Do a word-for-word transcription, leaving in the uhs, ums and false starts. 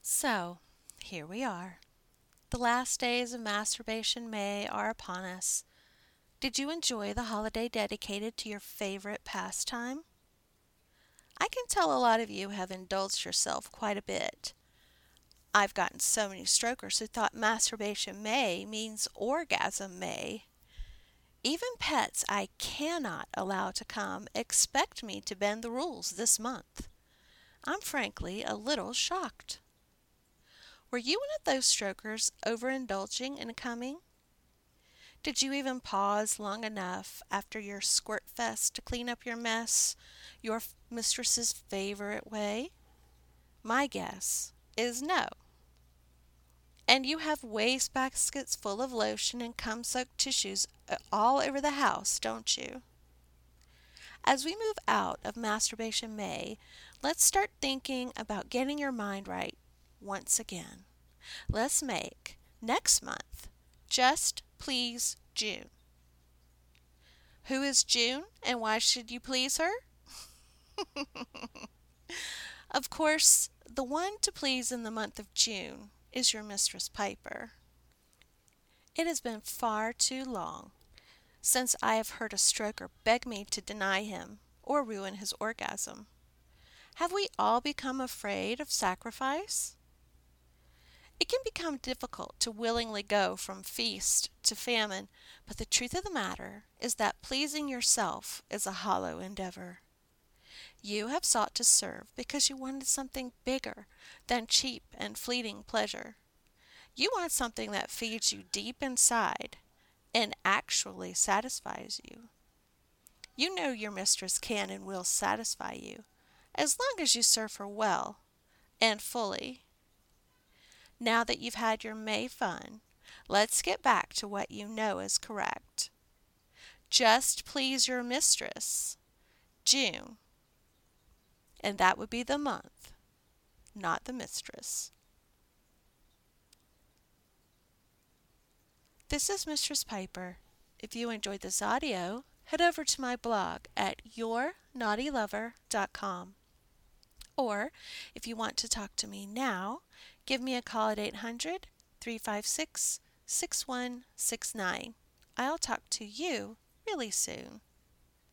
So, here we are. The last days of Masturbation May are upon us. Did you enjoy the holiday dedicated to your favorite pastime? I can tell a lot of you have indulged yourself quite a bit. I've gotten so many strokers who thought Masturbation May means Orgasm May. Even pets I cannot allow to come expect me to bend the rules this month. I'm frankly a little shocked. Were you one of those strokers overindulging in coming? Did you even pause long enough after your squirt fest to clean up your mess your mistress's favorite way? My guess is no. And you have waste baskets full of lotion and cum-soaked tissues all over the house, don't you? As we move out of Masturbation May, let's start thinking about getting your mind right once again. Let's make next month Just Please June. Who is June and why should you please her? Of course, the one to please in the month of June is your Mistress Piper. It has been far too long since I have heard a stroker beg me to deny him or ruin his orgasm. Have we all become afraid of sacrifice? It can become difficult to willingly go from feast to famine, but the truth of the matter is that pleasing yourself is a hollow endeavor. You have sought to serve because you wanted something bigger than cheap and fleeting pleasure. You want something that feeds you deep inside and actually satisfies you. You know your mistress can and will satisfy you, as long as you serve her well and fully. Now that you've had your May fun, let's get back to what you know is correct. Just please your mistress, June, and that would be the month, not the mistress. This is Mistress Piper. If you enjoyed this audio, head over to my blog at your naughty lover dot com. Or, if you want to talk to me now, give me a call at eight hundred, three five six, six one six nine. I'll talk to you really soon.